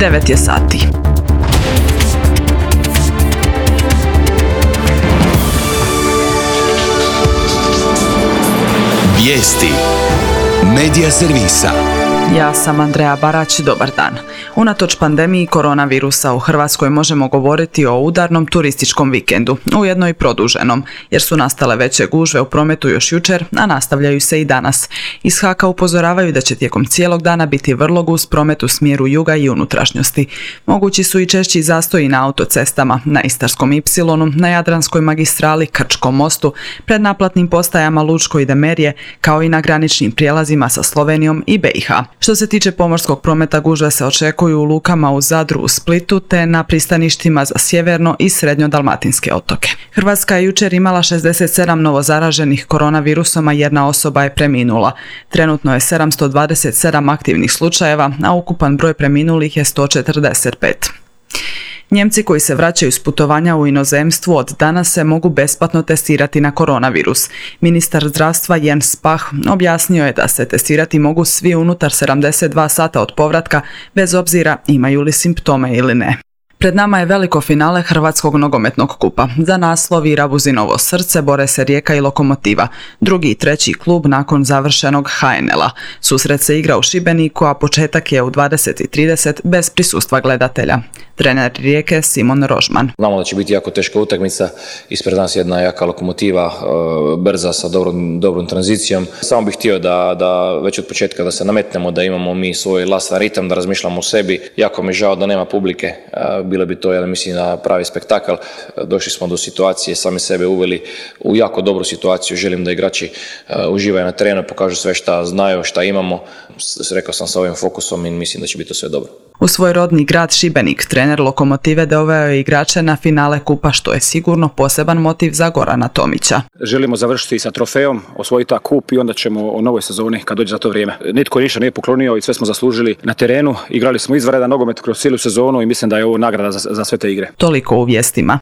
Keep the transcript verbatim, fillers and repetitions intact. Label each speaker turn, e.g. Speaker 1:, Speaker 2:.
Speaker 1: devet je sati.
Speaker 2: Vijesti Medija servisa.
Speaker 1: Ja sam Andreja Barać, dobar dan. Unatoč pandemiji koronavirusa u Hrvatskoj možemo govoriti o udarnom turističkom vikendu, ujedno i produženom, jer su nastale veće gužve u prometu još jučer, a nastavljaju se i danas. Iz Haka upozoravaju da će tijekom cijelog dana biti vrlo gust promet u smjeru juga i unutrašnjosti. Mogući su i češći zastoji na autocestama, na Istarskom ipsilonu, na Jadranskoj magistrali, Krčkom mostu, pred naplatnim postajama Lučko i Demerije, kao i na graničnim prijelazima sa Slovenijom i B i H. Što se tiče pomorskog prometa, gužve se očekuju u lukama u Zadru, u Splitu te na pristaništima za sjeverno i srednjo-dalmatinske otoke. Hrvatska je jučer imala šezdeset sedam novozaraženih koronavirusom, a jedna osoba je preminula. Trenutno je sedamsto dvadeset sedam aktivnih slučajeva, a ukupan broj preminulih je sto četrdeset pet. Njemci koji se vraćaju s putovanja u inozemstvu od danas se mogu besplatno testirati na koronavirus. Ministar zdravstva Jens Spahn objasnio je da se testirati mogu svi unutar sedamdeset dva sata od povratka, bez obzira imaju li simptome ili ne. Pred nama je veliko finale Hrvatskog nogometnog kupa. Za naslov i Rabuzinovo srce bore se Rijeka i Lokomotiva, drugi i treći klub nakon završenog ha en el-a. Susret se igra u Šibeniku, a početak je u dvadeset i trideset bez prisustva gledatelja. Trener Rijeke Simon Rožman.
Speaker 3: Znamo da će biti jako teška utakmica, ispred nas jedna jaka Lokomotiva, brza sa dobrom, dobrom tranzicijom. Samo bih htio da, da već od početka da se nametnemo, da imamo mi svoj vlastitan ritam, da razmišljamo o sebi. Jako mi je žao da nema publike, bilo bi to, ja mislim, na pravi spektakl. Došli smo do situacije, sami sebe uveli u jako dobru situaciju. Želim da igrači uživaju na terenu, pokažu sve šta znaju, šta imamo. Rekao sam sa ovim fokusom i mislim da će biti to sve dobro.
Speaker 1: U svoj rodni grad Šibenik trener Lokomotive doveo je igrače na finale kupa, što je sigurno poseban motiv za Gorana Tomića.
Speaker 4: Želimo završiti sa trofejom, osvojiti ta kup i onda ćemo o novoj sezoni kad dođe za to vrijeme. Nitko ništa nije poklonio i sve smo zaslužili na terenu. Igrali smo izvanredan nogomet kroz cijelu sezonu i mislim da je ovo nagrada za, za sve te igre.
Speaker 1: Toliko u vijestima.